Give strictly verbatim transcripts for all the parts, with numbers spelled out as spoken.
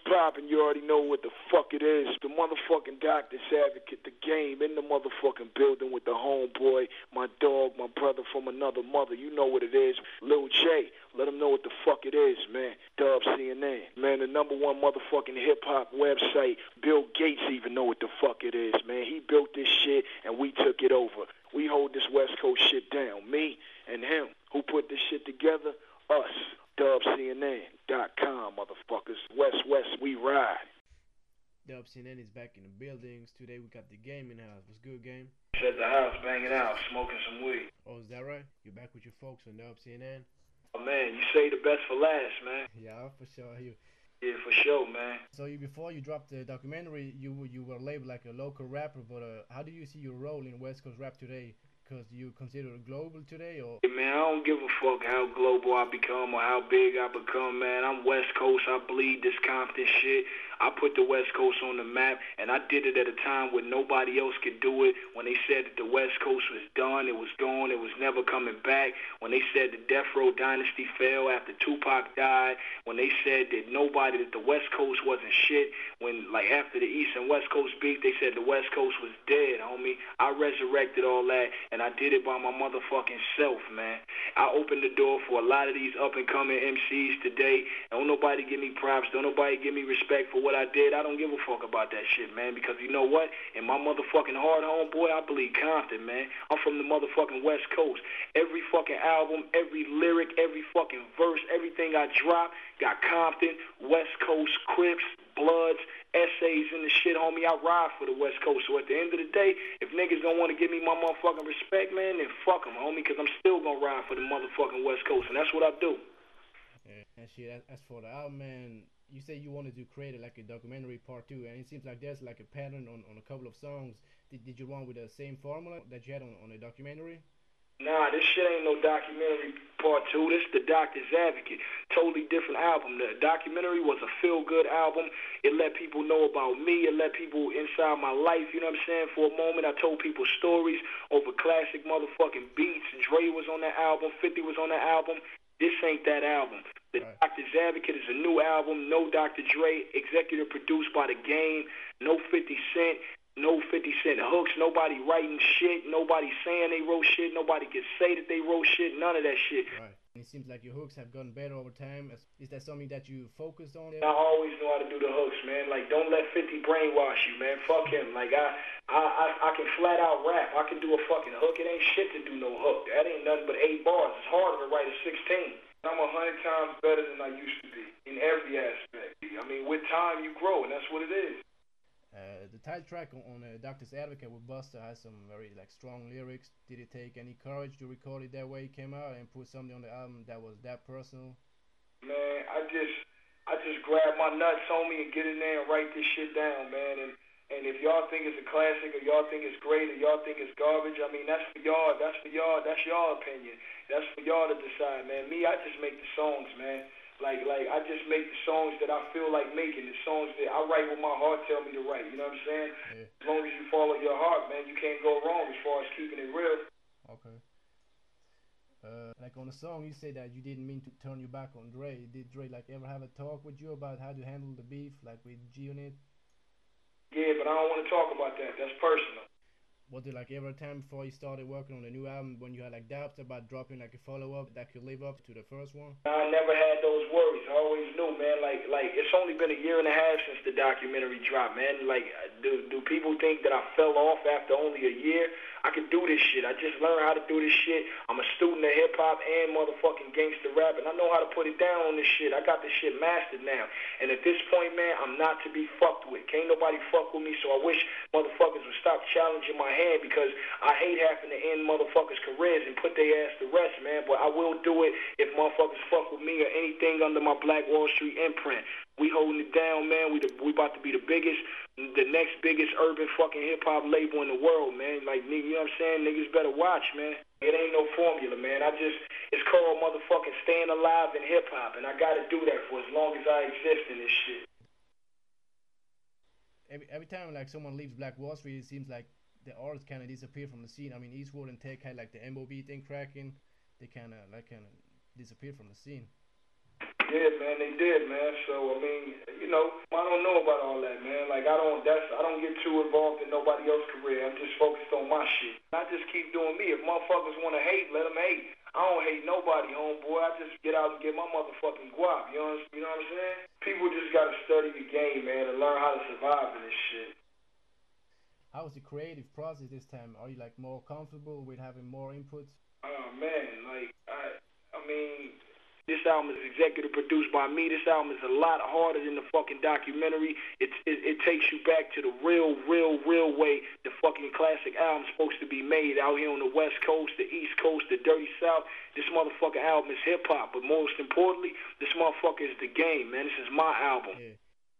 poppin', you already know what the fuck it is. The motherfucking Doctor's Advocate, the game, in the motherfucking building with the homeboy, my dog, my brother from another mother. You know what it is. Lil J, let him know what the fuck it is, man. Dub C N N. Man, the number one motherfucking hip-hop website. Bill Gates even know what the fuck it is, man. He built this shit, and we took it over. We hold this West Coast shit down. Me and him. Who put this shit together? Us. Dub C N N dot com, motherfuckers. West, West, we ride. Dub C N N is back in the buildings. Today we got the game in the house. What's good, game? At the house, banging out, smoking some weed. Oh, is that right? You're back with your folks on Dub C N N? Oh, man, you say the best for last, man. Yeah, for sure. You. Yeah, for sure, man. So you, before you dropped the documentary, you you were labeled like a local rapper, but uh, how do you see your role in West Coast rap today? Because you consider it global today, or? Hey, man, I don't give a fuck how global I become or how big I become, man. I'm West Coast. I bleed this Compton shit. I put the West Coast on the map, and I did it at a time when nobody else could do it. When they said that the West Coast was done, it was gone, it was never coming back. When they said the Death Row dynasty fell after Tupac died. When they said that nobody, that the West Coast wasn't shit. When, like, after the East and West Coast beef, they said the West Coast was dead, homie. I resurrected all that, and I did it by my motherfucking self, man. I opened the door for a lot of these up-and-coming M Cs today. Don't nobody give me props. Don't nobody give me respect for what I did. I don't give a fuck about that shit, man, because you know what? In my motherfucking heart, homeboy, I believe Compton, man. I'm from the motherfucking West Coast. Every fucking album, every lyric, every fucking verse, everything I drop got Compton, West Coast, Crips, Bloods, essays in the shit, homie. I ride for the West Coast. So at the end of the day, if niggas don't want to give me my motherfucking respect, man, then fuck them, homie, because I'm still going to ride for the motherfucking West Coast, and that's what I do. Yeah, and shit, as for the album, man, you say you wanted to create it like a documentary part two, and it seems like there's like a pattern on, on a couple of songs. Did, did you run with the same formula that you had on, on a documentary? Nah, this shit ain't no documentary part two. This is the Doctor's Advocate. Totally different album. The documentary was a feel-good album. It let people know about me. It let people inside my life, you know what I'm saying? For a moment, I told people stories over classic motherfucking beats. Dre was on that album. fifty was on that album. This ain't that album. The right. Doctor's Advocate is a new album. No Doctor Dre. Executive produced by The Game. No fifty Cent. No fifty Cent hooks, nobody writing shit, nobody saying they wrote shit, nobody can say that they wrote shit, none of that shit. Right. It seems like your hooks have gotten better over time. Is that something that you focused on? I always know how to do the hooks, man. Like, don't let fifty brainwash you, man. Fuck him. Like, I, I, I, I can flat out rap. I can do a fucking hook. It ain't shit to do no hook. That ain't nothing but eight bars. It's harder to write a sixteen. I'm a hundred times better than I used to be in every aspect. I mean, with time you grow, and that's what it is. Uh, the title track on, on uh, Doctor's Advocate with Busta has some very like strong lyrics. Did it take any courage to record it that way it came out and put something on the album that was that personal? Man, I just I just grab my nuts on me and get in there and write this shit down, man. And and if y'all think it's a classic or y'all think it's great or y'all think it's garbage, I mean that's for y'all. That's for y'all. That's y'all opinion. That's for y'all to decide, man. Me, I just make the songs, man. Like, like I just make the songs that I feel like making, the songs that I write what my heart tell me to write, you know what I'm saying? Yeah. As long as you follow your heart, man, you can't go wrong as far as keeping it real. Okay. Uh, like on the song, you say that you didn't mean to turn your back on Dre. Did Dre like ever have a talk with you about how to handle the beef, like with G-Unit? Yeah, but I don't want to talk about that. That's personal. Was there like ever a time before you started working on a new album when you had like doubts about dropping like a follow-up that could live up to the first one? I never had those worries. I always knew, man, like like it's only been a year and a half since the documentary dropped, man. Like, do, do people think that I fell off after only a year? I can do this shit. I just learned how to do this shit. I'm a student of hip-hop and motherfucking gangster rap, and I know how to put it down on this shit. I got this shit mastered now. And at this point, man, I'm not to be fucked with. Can't nobody fuck with me, so I wish motherfuckers would stop challenging my hand because I hate having to end motherfuckers' careers and put their ass to rest, man. But I will do it if motherfuckers fuck with me or anything under my Black Wall Street imprint. We holding it down, man. We the, we about to be the biggest, the next biggest urban fucking hip-hop label in the world, man. Like, you know what I'm saying? Niggas better watch, man. It ain't no formula, man. I just, it's called motherfucking staying alive in hip-hop, and I got to do that for as long as I exist in this shit. Every, every time, like, someone leaves Black Wall Street, it seems like the artists kind of disappear from the scene. I mean, Eastwood and Tech had, like, the M O B thing cracking. They kind of, like, kind of disappeared from the scene. Yeah, man, they did, man. So I mean, you know, I don't know about all that, man. Like I don't, that's I don't get too involved in nobody else's career. I'm just focused on my shit. I just keep doing me. If motherfuckers want to hate, let them hate. I don't hate nobody, homeboy. I just get out and get my motherfucking guap. You know, you know what I'm saying? People just gotta study the game, man, and learn how to survive in this shit. How was the creative process this time? Are you like more comfortable with having more inputs? Oh man, like I, I mean. This album is executive produced by me. This album is a lot harder than the fucking documentary. It, it, it takes you back to the real, real, real way the fucking classic album's supposed to be made out here on the West Coast, the East Coast, the Dirty South. This motherfucking album is hip-hop, but most importantly, this motherfucker is the game, man. This is my album. Yeah.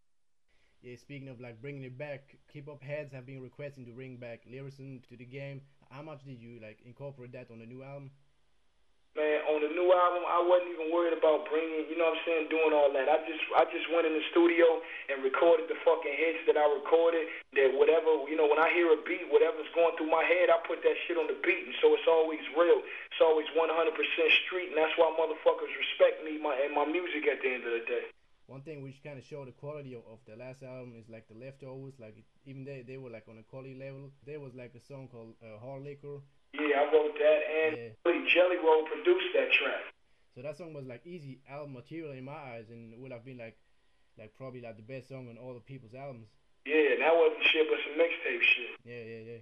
Yeah, speaking of like bringing it back, Hip Hop Heads have been requesting to bring back lyricism to the game. How much did you like incorporate that on the new album? Man, on the new album, I wasn't even worried about bringing, you know what I'm saying, doing all that. I just I just went in the studio and recorded the fucking hits that I recorded, that whatever, you know, when I hear a beat, whatever's going through my head, I put that shit on the beat, and so it's always real. It's always one hundred percent street, and that's why motherfuckers respect me my, and my music at the end of the day. One thing which kind of showed the quality of, of the last album is like the Leftovers, like it, even they, they were like on a quality level. There was like a song called uh, Hard Liquor. Yeah, I wrote that, and yeah. Jelly Roll produced that track. So that song was like easy album material in my eyes, and it would have been like, like probably like the best song on all the people's albums. Yeah, that wasn't shit, but some mixtape shit. Yeah, yeah, yeah.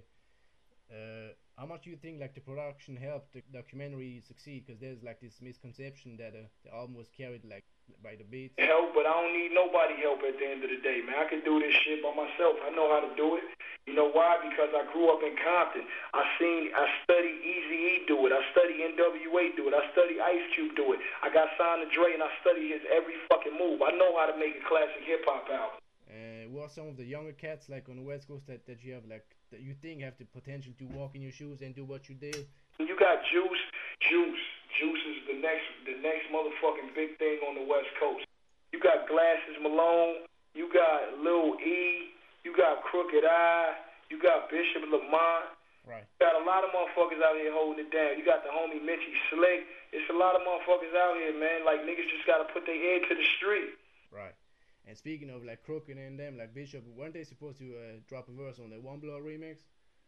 Uh, how much do you think like the production helped the documentary succeed? Because there's like this misconception that uh, the album was carried like by the beats. Help, but I don't need nobody help at the end of the day, man. I can do this shit by myself. I know how to do it. You know why? Because I grew up in Compton. I seen, I studied Eazy-E do it. I studied N W A do it. I studied Ice Cube do it. I got signed to Dre, and I studied his every fucking move. I know how to make a classic hip hop album. Uh, what are some of the younger cats like on the West Coast that, that you have like that you think have the potential to walk in your shoes and do what you did? You got Juice. Juice. Juice is the next the next motherfucking big thing on the West Coast. You got Glasses Malone. You got Lil E. You got Crooked Eye. You got Bishop Lamont. Right. You got a lot of motherfuckers out here holding it down. You got the homie Mitchie Slick. It's a lot of motherfuckers out here, man. Like niggas just gotta put their head to the street. Right. And speaking of like Crooked and them, like Bishop, weren't they supposed to uh, drop a verse on the One Blood remix?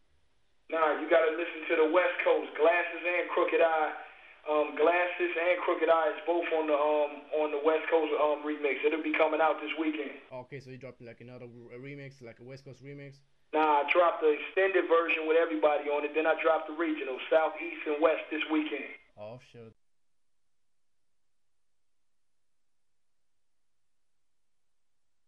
Nah, you gotta listen to the West Coast. Glasses and Crooked Eye. Um, Glasses and Crooked Eye is both on the um on the West Coast um remix. It'll be coming out this weekend. Okay, so you dropped like another a remix, like a West Coast remix? Nah, I dropped the extended version with everybody on it. Then I dropped the regional, South, East, and West this weekend. Oh, sure.